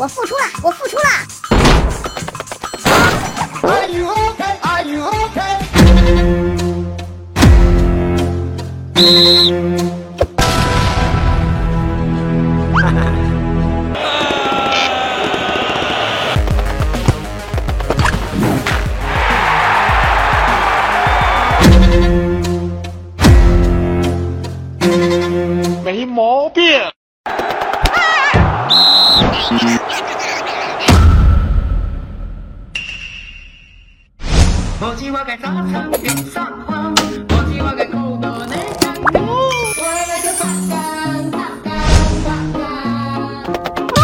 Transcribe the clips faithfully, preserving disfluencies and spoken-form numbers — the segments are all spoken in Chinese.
我付出了，我付出了。 Are you okay? Are you okay? 没毛病。 我知我嘅沙灘變沙灘，我知我嘅高度你更高。我係你嘅白鴿，白鴿，白鴿。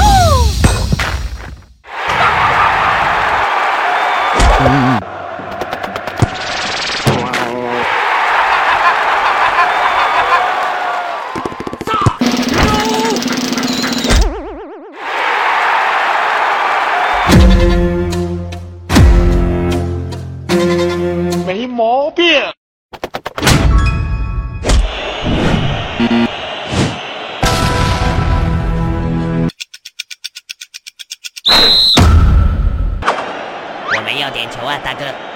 嗯。没毛病。 我们要点球啊，大哥。